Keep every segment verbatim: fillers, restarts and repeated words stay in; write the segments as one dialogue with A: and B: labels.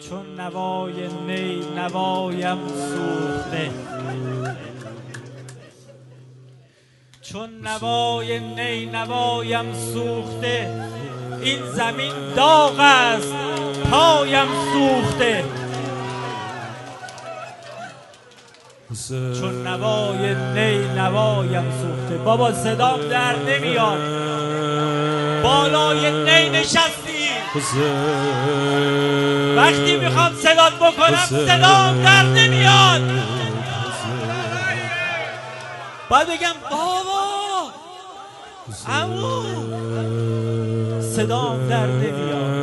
A: چون نوای نی نوایم سوخته، چون نوای نی نوایم سوخته، این زمین داغ است پایم سوخته. چون نوای نی نوایم سوخته. بابا صدام در نمیاد، بالای نی نشستی، وقتی میخوام صدات بکنم صدام در نمیاد، باید بگم بابا عمو، صدام در نمیاد.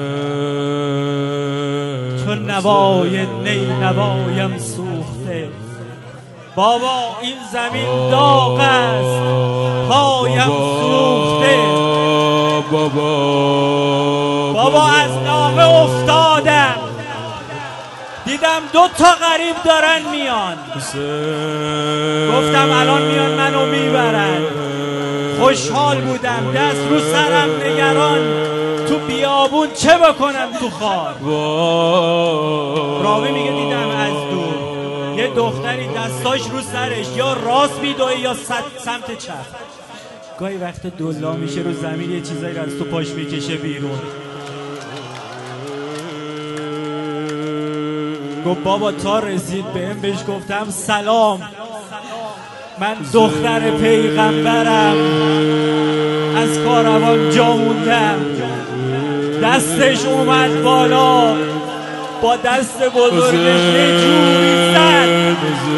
A: چون نوای نی نوایم سوخته، بابا این زمین داغ است پایم سوخته. بابا از ناقه افتادم، دیدم دو تا غریب دارن میان، گفتم الان میان منو میبرن. خوشحال بودم، دست رو سرم نگران، تو بیابون چه بکنم تو خار. راوی میگه دیدم از دور یه دختری دستاش رو سرش یا راست میدوه یا سمت چپ. گاهی وقت دلا میشه رو زمین یه چیزایی رو از تو پاش میکشه بیرون. گفت بابا تا رسید بهم، بهش گفتم سلام، من دختر پیغمبرم، از کاروان جا موندم. دستش اومد بالا، با دست بزرگش یه جوری زد،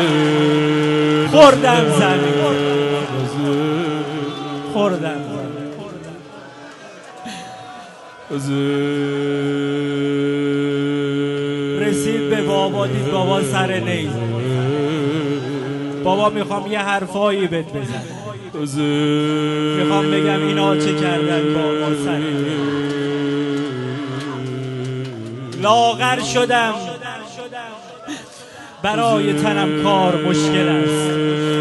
A: خوردم زمین، خوردم رسید به بابا، دید بابا سر نی. بابا میخوام یه حرفایی بهت بزنم، میخوام بگم اینا چه کردن با ما سر نی. لاغر شدم برای تنم کار مشکل است،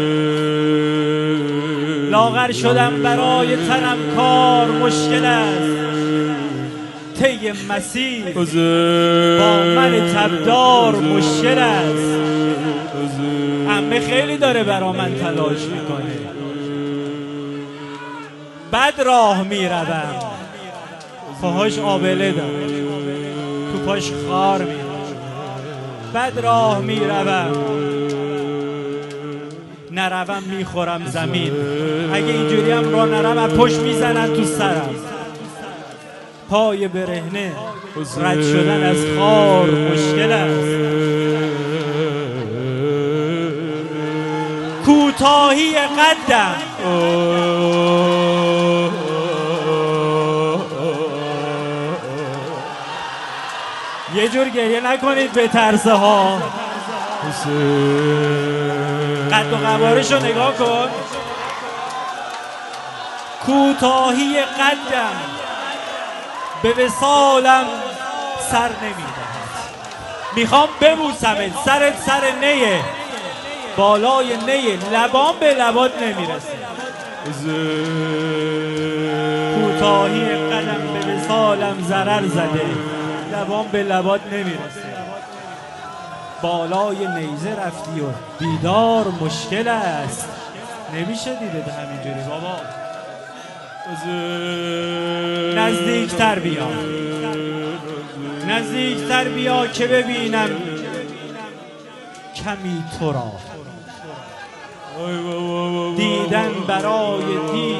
A: لاغر شدم برای تنم کار مشکل است. طی مسیر با من تبدار مشکل است. عمه خیلی داره برا من تلاش میکنه، بد راه میروم، پاهاش آبله داره، تو پاش خار میره، بد راه میروم، نروم میخورم زمین. اگه اینجوری هم راه نروم پشت میزنن تو سرم. پای برهنه رد شدن از خار مشکل است. کوتاهی قدم یه جور گریه نکنید به ترسه ها، قد و قوارشو نگاه کن. کوتاهی قدم به وصالم سر نمیدهد، میخوام ببوسمت، سرت سر نیه، بالای نیه، لبام به لبات نمیرسه. کوتاهی قدم به وصالم ضرر زده، لبام به لبات نمیرسه. بالای نیزه رفتی و دیدار مشکل است. نمیشه دیده همینجوری بابا. نزدیکتر بیا، نزدیکتر بیا که ببینم کمی تو را. دیدن برای دیدی،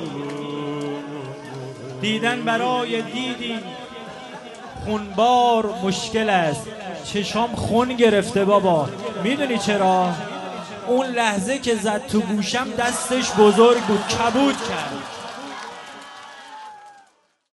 A: دیدن برای دیدی خونبار مشکل است. چشام خون گرفته بابا. میدونی چرا؟ اون لحظه که زد تو گوشم دستش بزرگ بود، کبود کرد.